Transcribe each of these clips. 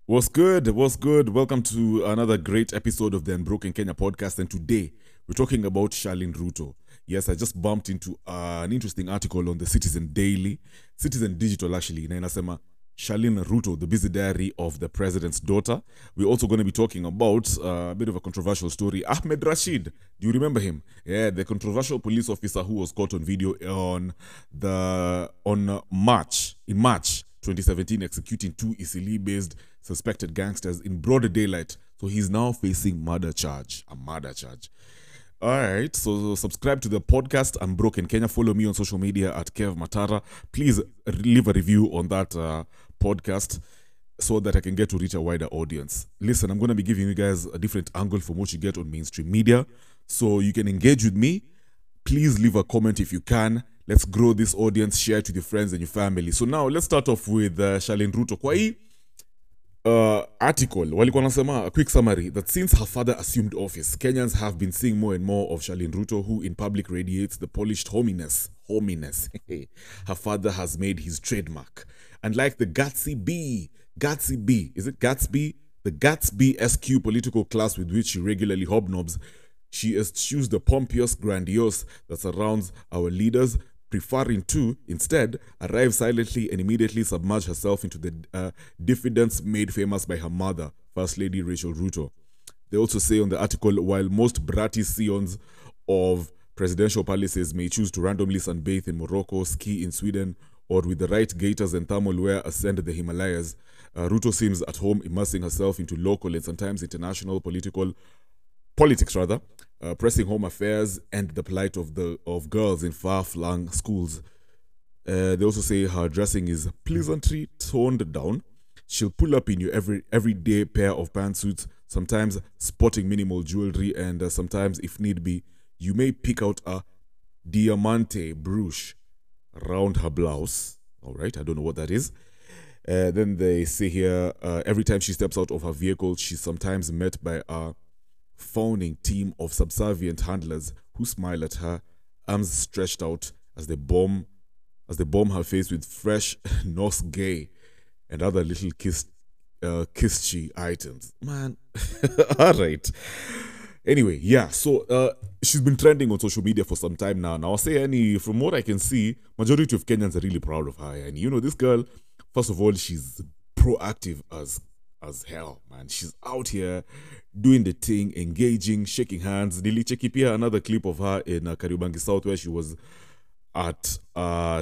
What's good? What's good? Welcome to another great episode of the Unbroken Kenya podcast. And today we're talking about Charlene Ruto. Yes, I just bumped into an interesting article on the Citizen Daily, Citizen Digital actually. Na inasema Charlene Ruto, the busy diary of the president's daughter. We're also going to be talking about a bit of a controversial story. Ahmed Rashid, do you remember him? Yeah, the controversial police officer who was caught on video on March 2017 executing two Isili-based suspected gangsters in broad daylight. So he's now facing a murder charge. All right, so subscribe to the podcast Unbroken Kenya. Follow me on social media at Kev Matara. Please leave a review on that podcast so that I can get to reach a wider audience. Listen, I'm going to be giving you guys a different angle from what you get on mainstream media. So you can engage with me. Please leave a comment if you can. Let's grow this audience. Share it with your friends and your family. So now let's start off with Charlene Ruto. Kwa hii article walikuwa nasema a quick summary that since her father assumed office, Kenyans have been seeing more and more of Charlene Ruto, who in public radiates the polished hominess. Her father has made his trademark. And like the Gatsby, is it Gatsby? The Gatsby SQ political class with which she regularly hobnobs, she eschews the pompous grandiose that surrounds our leaders, preferring to, instead, arrive silently and immediately submerge herself into the diffidence made famous by her mother, First Lady Rachel Ruto. They also say on the article, while most bratty scions of presidential palaces may choose to randomly sunbathe in Morocco, ski in Sweden, or with the right gaiters and thermal wear ascend the Himalayas, Ruto seems at home immersing herself into local and sometimes international politics, pressing home affairs and the plight of girls in far-flung schools. They also say her dressing is pleasantly toned down. She'll pull up in your everyday pair of pantsuits, sometimes sporting minimal jewelry, and sometimes, if need be, you may pick out a diamante brooch around her blouse. All right, I don't know what that is. Then they say here, every time she steps out of her vehicle, she's sometimes met by a fawning team of subservient handlers who smile at her, arms stretched out as they bomb her face with fresh Nos Gay and other little kissy items. Man, all right. Anyway, yeah, so she's been trending on social media for some time now. Now, I'll say, from what I can see, majority of Kenyans are really proud of her. And this girl, first of all, she's proactive as hell, man. She's out here doing the thing, engaging, shaking hands. Nilicheki pia another clip of her in Kariobangi South where she was at a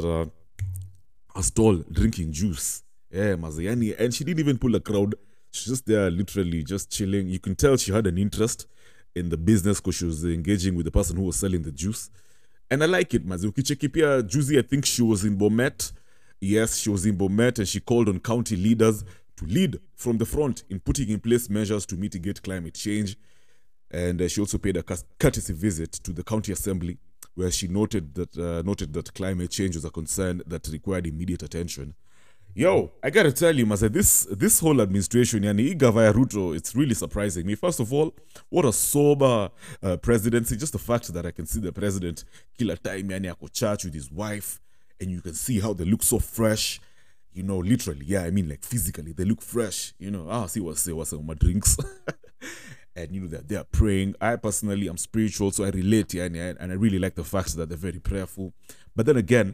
stall drinking juice. Yeah, Mazayani. And she didn't even pull a crowd. She's just there literally just chilling. You can tell she had an interest in the business because she was engaging with the person who was selling the juice. And I like it, Mazi. Ukicheki pia juicy, I think she was in Bomet. Yes, she was in Bomet and she called on county leaders to lead from the front in putting in place measures to mitigate climate change. And she also paid a courtesy visit to the county assembly where she noted that climate change was a concern that required immediate attention. Yo, I gotta tell you, Maza, this whole administration, yani Igavaya Ruto, it's really surprising me. First of all, what a sober presidency. Just the fact that I can see the president kila time, yani ako church with his wife, and you can see how they look so fresh. Literally, yeah, I mean, like physically, they look fresh. See what's on my drinks. And they're praying. I personally am spiritual, so I relate, yeah, and I really like the fact that they're very prayerful. But then again,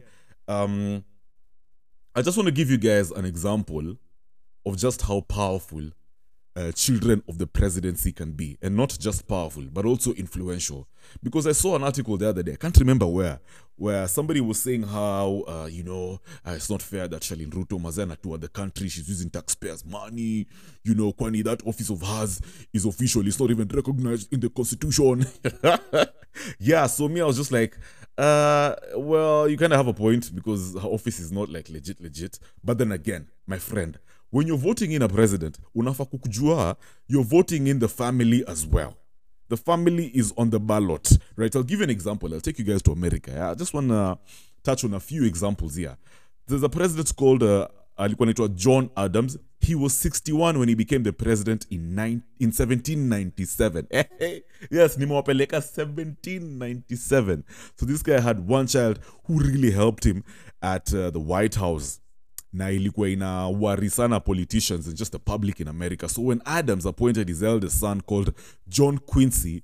I just want to give you guys an example of just how powerful children of the presidency can be. And not just powerful, but also influential. Because I saw an article the other day, I can't remember where somebody was saying how, it's not fair that Charlene Ruto Mazana toured the country, she's using taxpayers' money, Kwani, that office of hers is official, it's not even recognized in the constitution. Yeah, so me, I was just like, well, you kind of have a point because her office is not like legit. But then again, my friend, when you're voting in a president, unafa kukujua, you're voting in the family as well. The family is on the ballot, right? I'll give you an example. I'll take you guys to America. Yeah? I just want to touch on a few examples here. There's a president called alikuwa anaitwa John Adams. He was 61 when he became the president in 1797. Yes, nimewapeleka 1797. So this guy had one child who really helped him at the White House. na ilikuwa ina worry sana politicians and just the public in America. So when Adams appointed his eldest son called John Quincy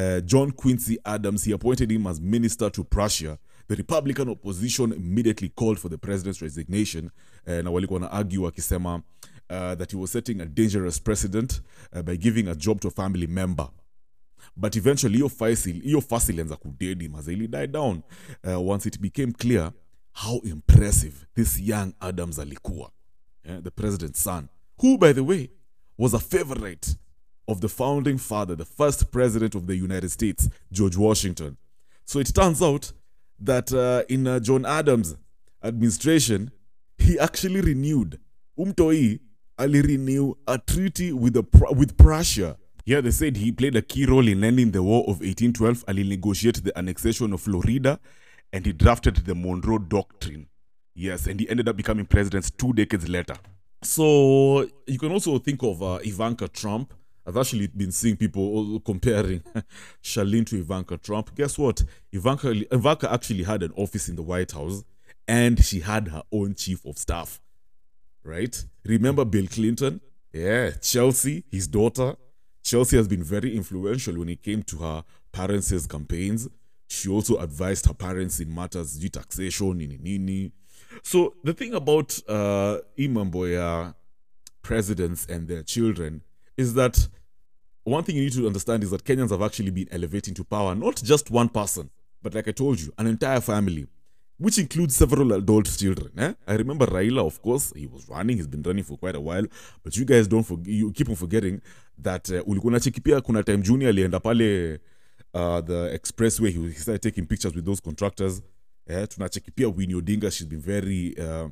Adams, he appointed him as minister to Prussia. The Republican opposition immediately called for the president's resignation, na walikuwa na argue wakisema that he was setting a dangerous precedent by giving a job to a family member. But eventually hiyo fuss ilianza kudedi maze, ili died down once it became clear how impressive this young Adams alikuwa, the president's son, who by the way was a favorite of the founding father, the first president of the United States, George Washington. So it turns out that in John Adams' administration, he actually renewed, umtoi alirenew a treaty with Prussia. Yeah, they said he played a key role in ending the War of 1812. Ali negotiated the annexation of Florida, and he drafted the Monroe Doctrine. Yes, and he ended up becoming president 2 decades later. So you can also think of Ivanka Trump. I've actually been seeing people comparing Charlene to Ivanka Trump. Guess what? Ivanka actually had an office in the White House, and she had her own chief of staff. Right? Remember Bill Clinton? Yeah, Chelsea, his daughter. Chelsea has been very influential when it came to her parents' campaigns. She also advised her parents in matters of taxation, nini. So the thing about Imamboya presidents and their children is that one thing you need to understand is that Kenyans have actually been elevating to power, not just one person, but like I told you, an entire family, which includes several adult children. I remember Raila, of course, he was running, he's been running for quite a while, but you guys you keep on forgetting that ulikuwa nacheki pia kuna time Junior alienda pale the expressway, he started taking pictures with those contractors. Tunacheki pia Winnie Odinga, she's been very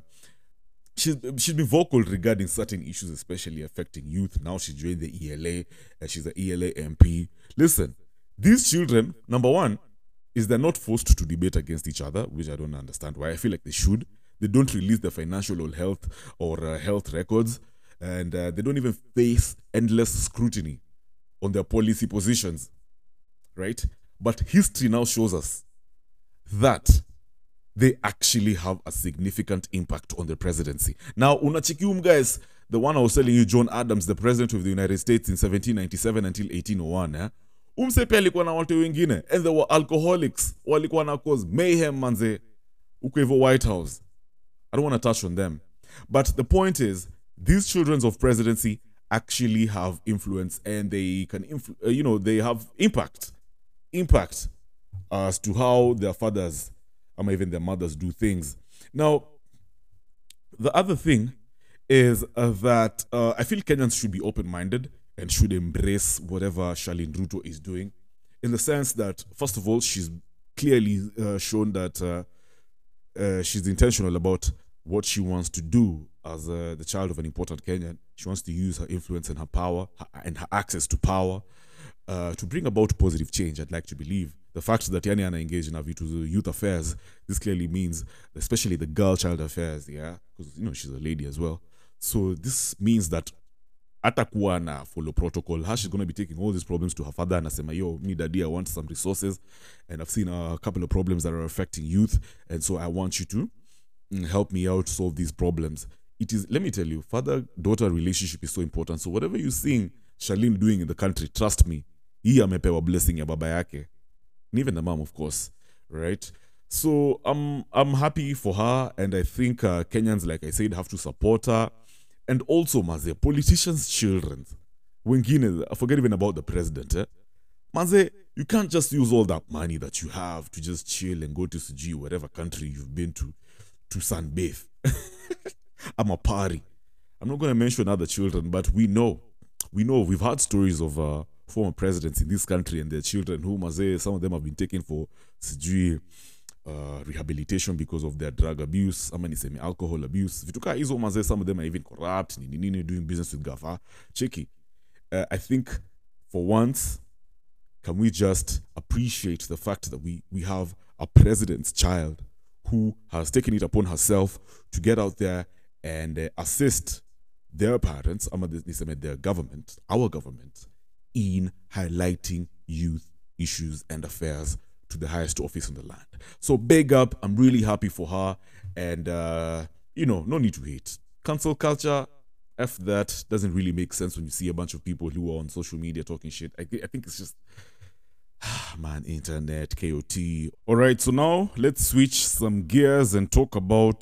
she's been vocal regarding certain issues, especially affecting youth. Now she joined the ELA, she's an ELA MP. Listen, these children, number one, is they're not forced to debate against each other, which I don't understand why. I feel like they should. They don't release their financial or health records, and they don't even face endless scrutiny on their policy positions, right? But history now shows us that they actually have a significant impact on the presidency. Now, unachikium guys, the one I was telling you, John Adams, the president of the United States in 1797 until 1801, umsepe alikuwa na watu wengine, and they were alcoholics, walikuwa na cause mayhem manze, uko hivyo White House. I don't want to touch on them. But the point is, these children of presidency actually have influence, and they can, they have impact as to how their fathers, or even their mothers, do things. Now, the other thing is that I feel Kenyans should be open-minded and should embrace whatever Charlene Ruto is doing, in the sense that, first of all, she's clearly shown that she's intentional about what she wants to do as the child of an important Kenyan. She wants to use her influence and her power and her access to power to bring about positive change, I'd like to believe. The fact that Yani ana engaged in youth affairs, this clearly means, especially the girl-child affairs, yeah, because, she's a lady as well. So this means that atakuwa na follow protocol. She's going to be taking all these problems to her father and asema, yo, me daddy, I want some resources, and I've seen a couple of problems that are affecting youth, and so I want you to help me out solve these problems. It is, let me tell you, father-daughter relationship is so important. So whatever you're seeing Charlene doing in the country, trust me, hii amepewa blessing ya baba yake. And even the mom, of course, right? So I'm happy for her, and I think Kenyans, like I said, have to support her. And also, maze, politicians' children, wengine, I forget even about the president, maze, you can't just use all that money that you have to just chill and go to Suji, whatever country you've been to sunbathe. I'm a party. I'm not going to mention other children, but we know, we've had stories of former presidents in this country and their children who, maze, some of them have been taken for Suji, rehabilitation because of their drug abuse, alcohol abuse. Vituka hizo maze, some of them are even corrupt, doing business with Gafa. Checky. I think for once, can we just appreciate the fact that we have a president's child who has taken it upon herself to get out there and assist their parents, their government, our government, in highlighting youth issues and affairs to the highest office in the land. So big up, I'm really happy for her, and no need to hate. Cancel culture, F that, doesn't really make sense when you see a bunch of people who are on social media talking shit. I think it's just, man, internet, KOT. All right, so now let's switch some gears and talk about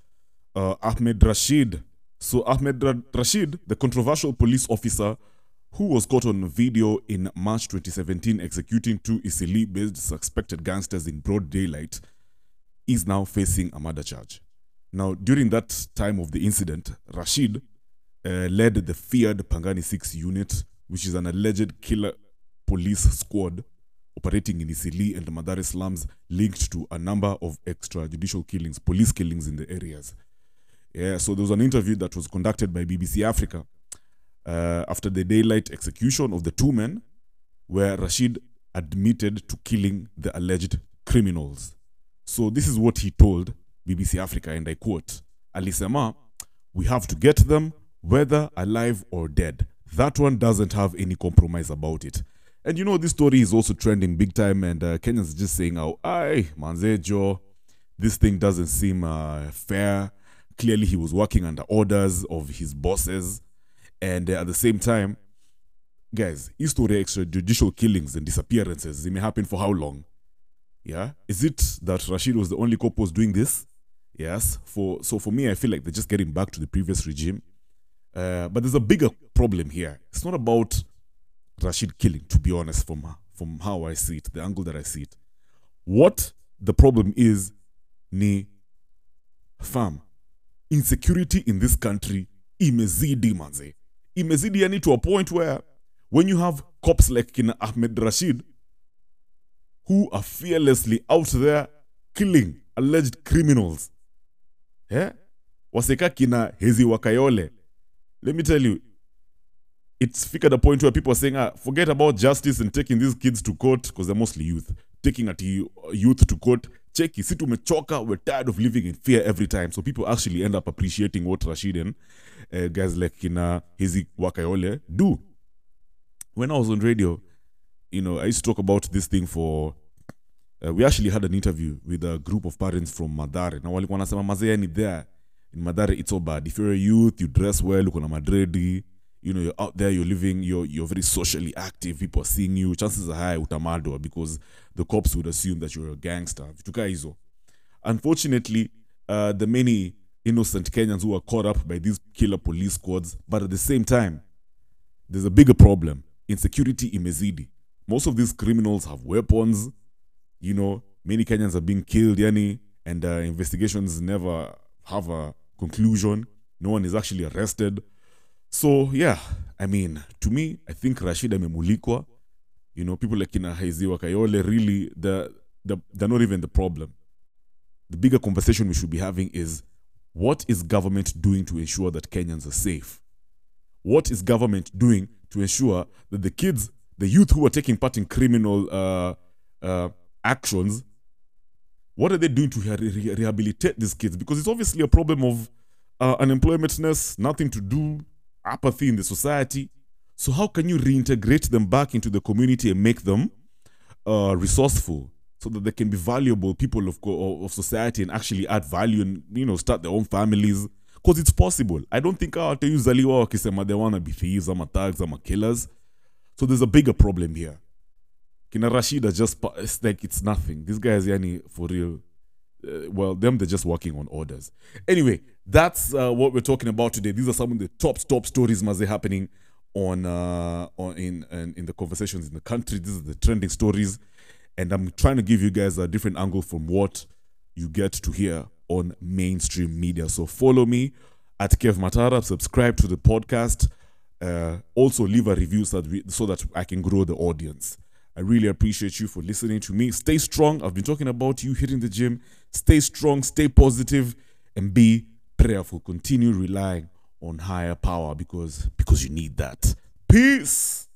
Ahmed Rashid. So Ahmed Rashid, the controversial police officer who was caught on video in March 2017 executing two Isili-based suspected gangsters in broad daylight, is now facing a murder charge. Now, during that time of the incident, Rashid led the feared Pangani 6 unit, which is an alleged killer police squad operating in Isili and Mathare slums, linked to a number of extrajudicial killings, police killings in the areas. Yeah, so there was an interview that was conducted by BBC Africa after the daylight execution of the two men, where Rashid admitted to killing the alleged criminals. So this is what he told BBC Africa, and I quote, "Alisema, we have to get them, whether alive or dead. That one doesn't have any compromise about it." And this story is also trending big time, and Kenyans just saying, "Oh, aye, manzejo, this thing doesn't seem fair." Clearly, he was working under orders of his bosses. And at the same time, guys, history extrajudicial killings and disappearances, they may happen for how long? Yeah? Is it that Rashid was the only cop who was doing this? Yes. So for me, I feel like they're just getting back to the previous regime. But there's a bigger problem here. It's not about Rashid killing, to be honest, from how I see it, the angle that I see it. What the problem is, ni fam, insecurity in this country imezidi manze. Imezidi yani to a point where when you have cops like Kina Ahmed Rashid who are fearlessly out there killing alleged criminals. Yeah? Waseka Kina Hezi Wakayole. Let me tell you, it's figured a point where people are saying, forget about justice and taking these kids to court, because they're mostly youth. Taking youth to court. Cheki, si tumechoka, we're tired of living in fear every time. So people actually end up appreciating what Rashid and guys like Kina Hezi Wakayole do. When I was on radio, I used to talk about this thing for... we actually had an interview with a group of parents from Mathare. Now, walikuwa wanasema mazee ni there. In Mathare, it's all bad. If you're a youth, you dress well, uko na madredi, you're out there, you're living, you're very socially active, people are seeing you, chances are high utamadwa, because the cops would assume that you're a gangster. Unfortunately, the many innocent Kenyans who are caught up by these killer police squads, but at the same time, there's a bigger problem. Insecurity imezidi. Most of these criminals have weapons. Many Kenyans are being killed, and investigations never have a conclusion. No one is actually arrested. So, yeah, I mean, to me, I think Rashid amemulikwa. People like Kina Hezi Wakayole, really, they're not even the problem. The bigger conversation we should be having is, what is government doing to ensure that Kenyans are safe? What is government doing to ensure that the youth who are taking part in criminal actions, what are they doing to rehabilitate these kids? Because it's obviously a problem of unemploymentness, nothing to do, apathy in the society. So how can you reintegrate them back into the community and make them resourceful, so that they can be valuable people of society and actually add value and start their own families? Because it's possible. I don't think watayuzaliwa wakisema they want to be thieves, ama thugs, ama killers. So there's a bigger problem here. Kina Rashid are just, it's nothing. These guys, for real, they're just working on orders. Anyway, that's what we're talking about today. These are some of the top stories maze happening in the conversations in the country. These are the trending stories, and I'm trying to give you guys a different angle from what you get to hear on mainstream media. So follow me at Kev Matara, subscribe to the podcast, also leave a review so that I can grow the audience. I really appreciate you for listening to me. Stay strong. I've been talking about you hitting the gym. Stay strong, stay positive, and be prayerful. Continue relying on higher power, because you need that. Peace.